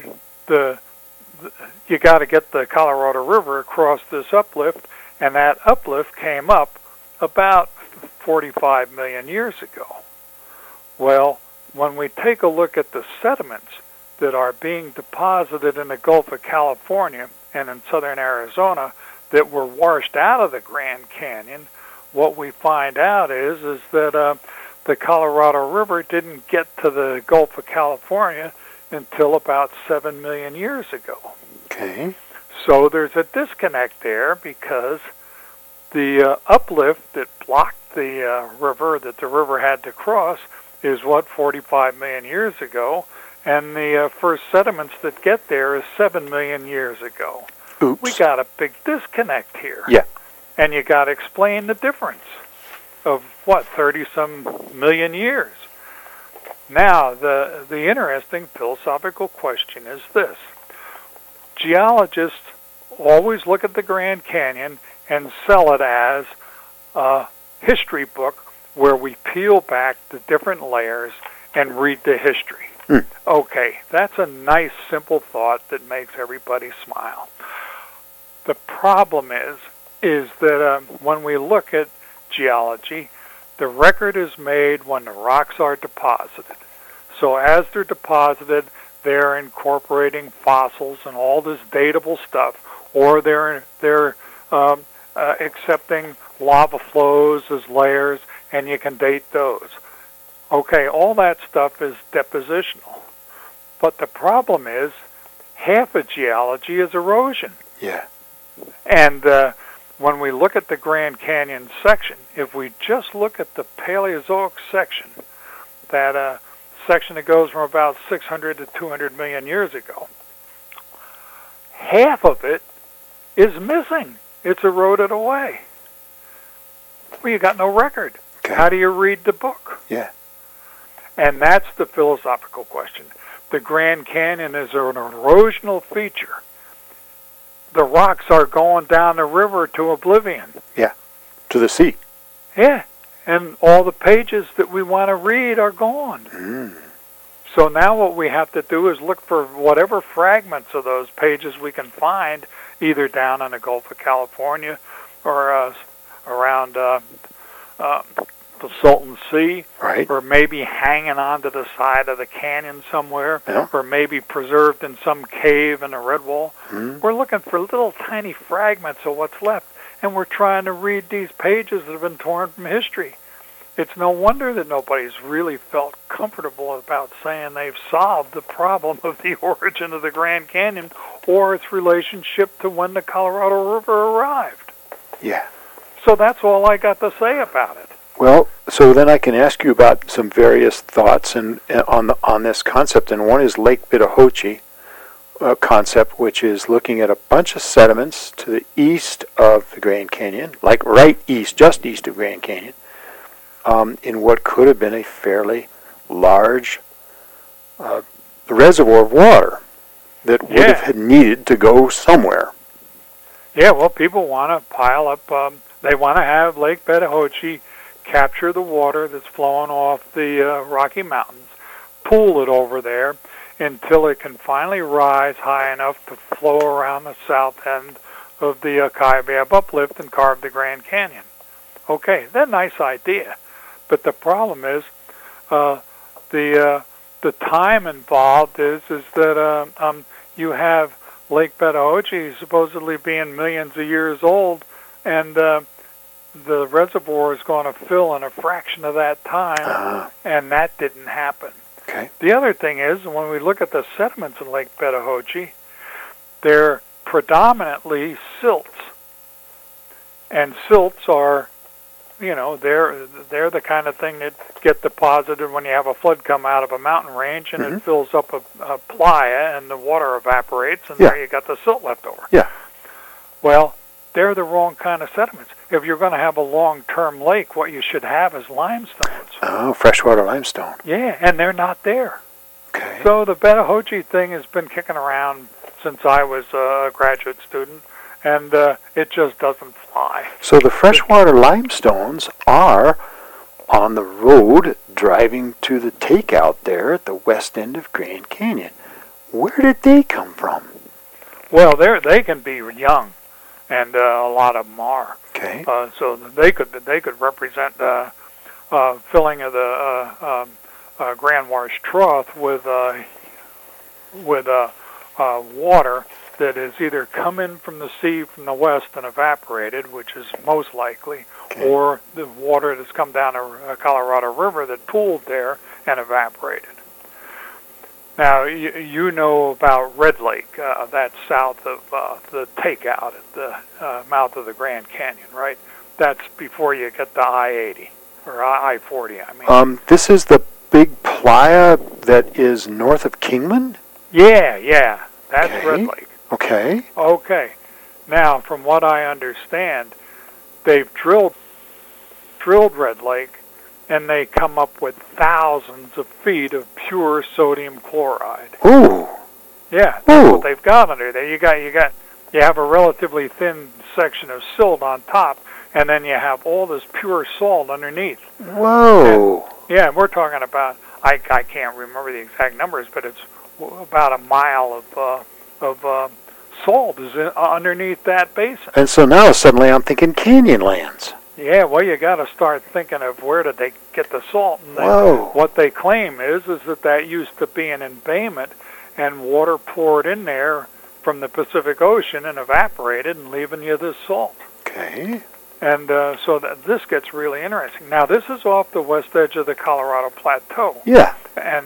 you got to get the Colorado River across this uplift, and that uplift came up about 45 million years ago. Well, when we take a look at the sediments that are being deposited in the Gulf of California and in southern Arizona that were washed out of the Grand Canyon, what we find out is that the Colorado River didn't get to the Gulf of California until about 7 million years ago. Okay. So there's a disconnect there because the uplift that blocked the river, that the river had to cross, is 45 million years ago, and the first sediments that get there is 7 million years ago. Oops. We got a big disconnect here. Yeah. And you got to explain the difference of 30-some million years. Now, the interesting philosophical question is this. Geologists always look at the Grand Canyon and sell it as a history book where we peel back the different layers and read the history. Okay, that's a nice, simple thought that makes everybody smile. The problem is that when we look at geology, the record is made when the rocks are deposited. So as they're deposited, they're incorporating fossils and all this datable stuff, or they're accepting lava flows as layers, and you can date those. Okay, all that stuff is depositional. But the problem is, half of geology is erosion. Yeah. And when we look at the Grand Canyon section, if we just look at the Paleozoic section, that section that goes from about 600 to 200 million years ago, half of it is missing. It's eroded away. Well, you got no record. Okay. How do you read the book? Yeah. And that's the philosophical question. The Grand Canyon is an erosional feature. The rocks are going down the river to oblivion. Yeah. To the sea. Yeah. And all the pages that we want to read are gone. Mm. So now what we have to do is look for whatever fragments of those pages we can find, either down in the Gulf of California or around the Salton Sea, Right. or maybe hanging onto the side of the canyon somewhere, Yeah. or maybe preserved in some cave in the Redwall. Mm. We're looking for little tiny fragments of what's left, and we're trying to read these pages that have been torn from history. It's no wonder that nobody's really felt comfortable about saying they've solved the problem of the origin of the Grand Canyon or its relationship to when the Colorado River arrived. Yeah. So that's all I got to say about it. Well, so then I can ask you about some various thoughts on this concept, and one is Lake Bittahoche concept, which is looking at a bunch of sediments to the east of the Grand Canyon, like right east, just east of Grand Canyon, in what could have been a fairly large reservoir of water that would have needed to go somewhere. Yeah, well, people want to pile up, they want to have Lake Bittahoche capture the water that's flowing off the Rocky Mountains, pool it over there until it can finally rise high enough to flow around the south end of the Kaibab uplift and carve the Grand Canyon. Okay, that's a nice idea, but the problem is the time involved is that you have Lake Bittahoche supposedly being millions of years old, and the reservoir is going to fill in a fraction of that time, and that didn't happen. Okay. The other thing is, when we look at the sediments in Lake Bittahoche, they're predominantly silts. And silts are, they're the kind of thing that get deposited when you have a flood come out of a mountain range and it fills up a playa and the water evaporates, and there you got the silt left over. Yeah. Well, they're the wrong kind of sediments. If you're going to have a long-term lake, what you should have is limestones. Oh, freshwater limestone. Yeah, and they're not there. Okay. So the Bittahoche thing has been kicking around since I was a graduate student, and it just doesn't fly. So the freshwater limestones are on the road driving to the takeout there at the west end of Grand Canyon. Where did they come from? Well, they can be young, and a lot of them are. Okay. So they could represent filling of the Grand Wash Trough with water that is either come in from the sea from the west and evaporated, which is most likely, or the water that's come down the Colorado River that pooled there and evaporated. Now, you know about Red Lake, that's south of the takeout at the mouth of the Grand Canyon, right? That's before you get to I-80, or I-40, I mean. This is the big playa that is north of Kingman? Yeah, that's Red Lake. Okay. Okay. Now, from what I understand, they've drilled Red Lake, and they come up with thousands of feet of pure sodium chloride. Ooh. Yeah, that's what they've got under there. You have a relatively thin section of silt on top, and then you have all this pure salt underneath. Whoa. And we're talking about I can't remember the exact numbers, but it's about a mile of salt is underneath that basin. And so now suddenly I'm thinking Canyonlands. Yeah, well, you got to start thinking of where did they get the salt. And what they claim is that used to be an embayment, and water poured in there from the Pacific Ocean and evaporated and leaving you this salt. Okay. And so this gets really interesting. Now, this is off the west edge of the Colorado Plateau. Yeah. And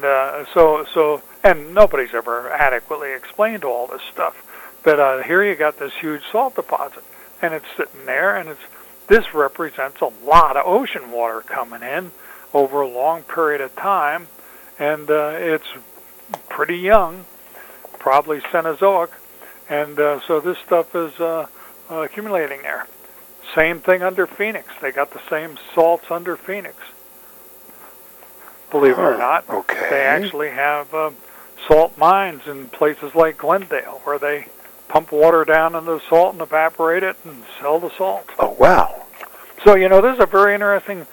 and nobody's ever adequately explained all this stuff. But here you got this huge salt deposit, and it's sitting there, and this represents a lot of ocean water coming in over a long period of time, and it's pretty young, probably Cenozoic, and so this stuff is accumulating there. Same thing under Phoenix. They got the same salts under Phoenix. Believe it or not. Okay. They actually have salt mines in places like Glendale where they pump water down into the salt and evaporate it and sell the salt. Oh, wow. So, this is a very interesting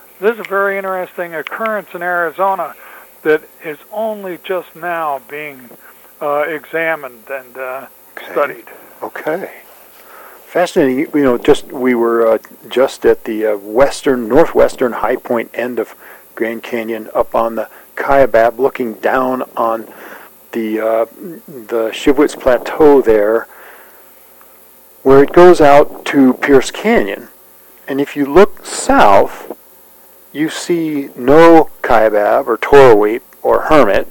occurrence in Arizona that is only just now being examined and studied. Okay. Fascinating. We were just at the northwestern high point end of Grand Canyon, up on the Kaibab, looking down on the Shivwitz Plateau there, where it goes out to Pierce Canyon. And if you look south, you see no Kaibab or Toroway or Hermit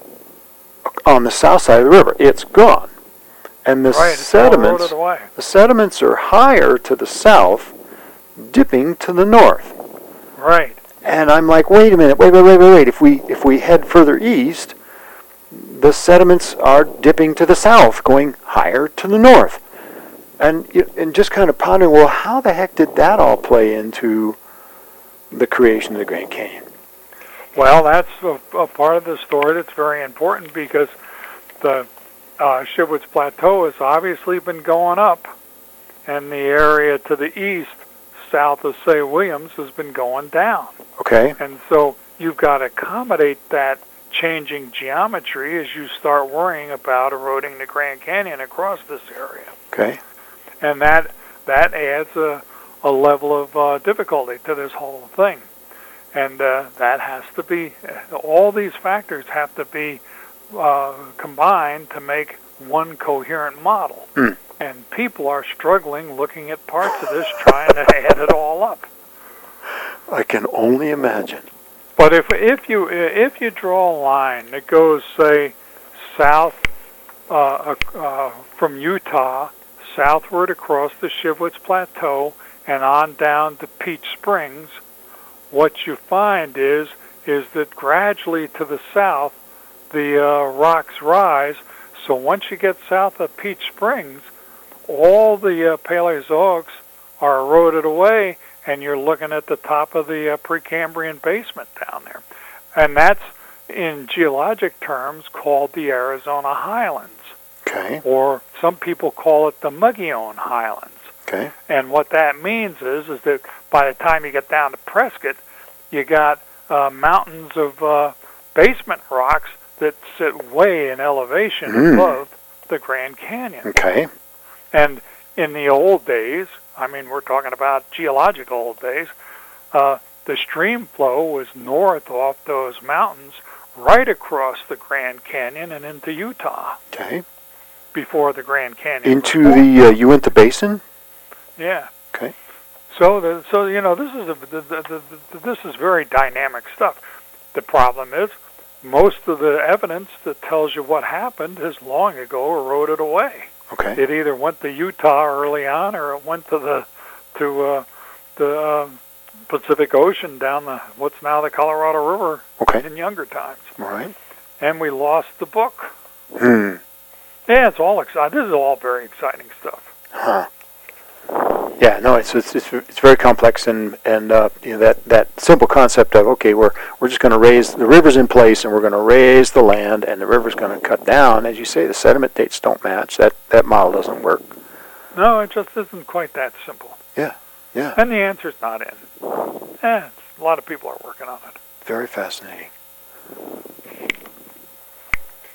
on the south side of the river. It's gone. And the sediments are higher to the south, dipping to the north. Right. And I'm like, wait a minute, wait. If we head further east, the sediments are dipping to the south, going higher to the north. And just kind of pondering, well, how the heck did that all play into the creation of the Grand Canyon? Well, that's a part of the story that's very important, because the Shivwitz Plateau has obviously been going up, and the area to the east, south of St. Williams, has been going down. Okay. And so you've got to accommodate that changing geometry as you start worrying about eroding the Grand Canyon across this area. Okay. And that adds a level of difficulty to this whole thing. And that has to be, all these factors have to be combined to make one coherent model. Mm. And people are struggling looking at parts of this, trying to add it all up. I can only imagine. But if you draw a line that goes, say, south from Utah, southward across the Shivwitz Plateau and on down to Peach Springs, what you find is that gradually to the south, the rocks rise. So once you get south of Peach Springs, all the Paleozoics are eroded away, and you're looking at the top of the Precambrian basement down there. And that's, in geologic terms, called the Arizona Highlands. Okay. Or some people call it the Mogollon Highlands. Okay. And what that means is that by the time you get down to Prescott, you got mountains of basement rocks that sit way in elevation above the Grand Canyon. Okay. And in the old days, I mean, we're talking about geological old days, the stream flow was north off those mountains right across the Grand Canyon and into Utah. Okay. Before the Grand Canyon. Into the Uinta Basin? Yeah. Okay. So this is very dynamic stuff. The problem is, most of the evidence that tells you what happened has long ago eroded away. Okay. It either went to Utah early on, or it went to the Pacific Ocean down what's now the Colorado River. Okay. In younger times. All right. And we lost the book. Hmm. Yeah, it's all exciting. This is all very exciting stuff. Huh. Yeah, no, it's very complex, and that simple concept of, okay, we're just going to raise the river's in place, and we're going to raise the land, and the river's going to cut down. As you say, the sediment dates don't match. That model doesn't work. No, it just isn't quite that simple. Yeah, yeah. And the answer's not in. A lot of people are working on it. Very fascinating.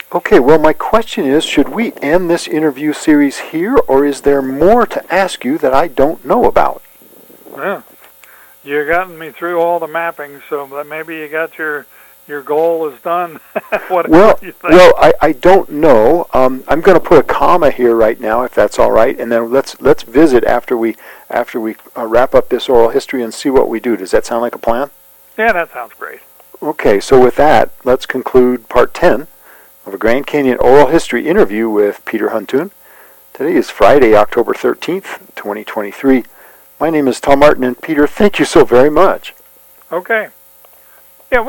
Okay, well, my question is, should we end this interview series here, or is there more to ask you that I don't know about? Yeah. You've gotten me through all the mapping, so that maybe you got your goal is done. What do you think? Well, I don't know. I'm going to put a comma here right now, if that's all right, and then let's visit after we wrap up this oral history and see what we do. Does that sound like a plan? Yeah, that sounds great. Okay, so with that, let's conclude part 10 of a Grand Canyon oral history interview with Peter Huntoon. Today is Friday, October 13th, 2023. My name is Tom Martin, and Peter, thank you so very much. Okay.